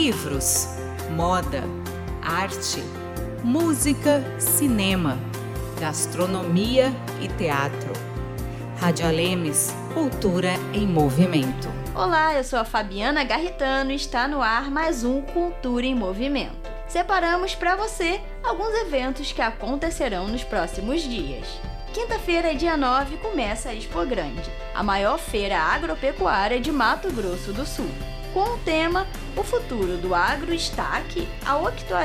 livros, moda, arte, música, cinema, gastronomia e teatro. Rádio Alemes, cultura em movimento. Olá, eu sou a Fabiana Garritano e está no ar mais um Cultura em Movimento. Separamos para você alguns eventos que acontecerão nos próximos dias. Quinta-feira, dia 9, começa a Expo Grande, a maior feira agropecuária de Mato Grosso do Sul. Com o tema O Futuro do Agro está aqui, a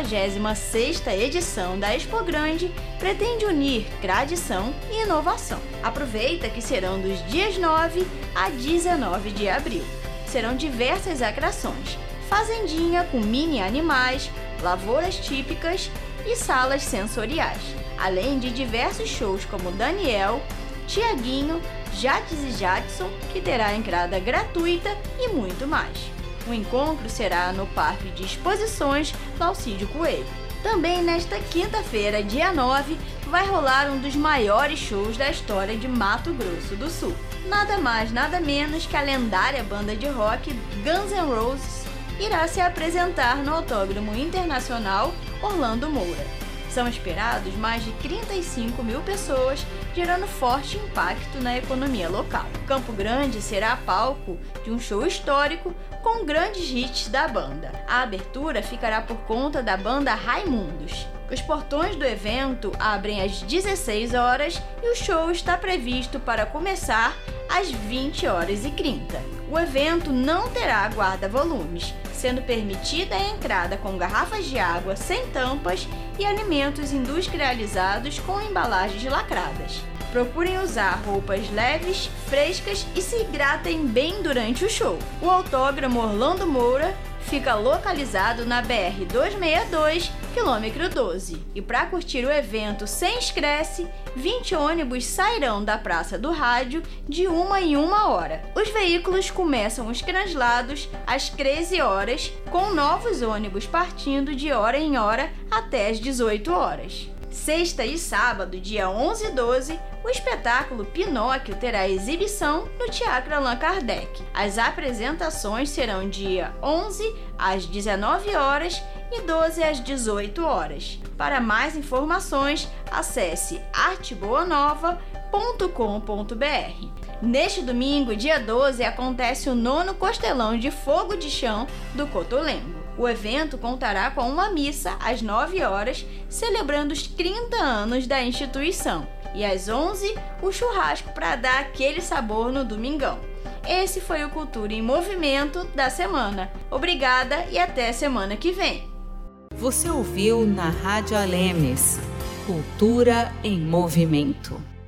86ª edição da Expo Grande pretende unir tradição e inovação. Aproveita que serão dos dias 9 a 19 de abril. Serão diversas atrações, fazendinha com mini animais, lavouras típicas e salas sensoriais, além de diversos shows como Daniel, Tiaguinho, Jates e Jadson, que terá entrada gratuita e muito mais. O encontro será no Parque de Exposições do Alcídio Coelho. Também nesta quinta-feira, dia 9, vai rolar um dos maiores shows da história de Mato Grosso do Sul. Nada mais, nada menos que a lendária banda de rock Guns N' Roses irá se apresentar no Autódromo Internacional Orlando Moura. São esperados mais de 35 mil pessoas, gerando forte impacto na economia local. Campo Grande será palco de um show histórico com grandes hits da banda. A abertura ficará por conta da banda Raimundos. Os portões do evento abrem às 16 horas e o show está previsto para começar às 20h30. O evento não terá guarda-volumes, sendo permitida a entrada com garrafas de água sem tampas e alimentos industrializados com embalagens lacradas. Procurem usar roupas leves, frescas e se hidratem bem durante o show. O Autódromo Orlando Moura fica localizado na BR-262, quilômetro 12. E para curtir o evento sem estresse, 20 ônibus sairão da Praça do Rádio de 1 em 1 hora. Os veículos começam os translados às 13 horas, com novos ônibus partindo de hora em hora até às 18 horas. Sexta e sábado, dia 11 e 12, o espetáculo Pinóquio terá exibição no Teatro Allan Kardec. As apresentações serão dia 11 às 19 horas e 12 às 18 horas. Para mais informações, acesse arteboanova.com.br. Neste domingo, dia 12, acontece o 9º Costelão de Fogo de Chão do Cotolengo. O evento contará com uma missa às 9 horas, celebrando os 30 anos da instituição. E às 11, o churrasco para dar aquele sabor no domingão. Esse foi o Cultura em Movimento da semana. Obrigada e até semana que vem. Você ouviu na Rádio Alemes, Cultura em Movimento.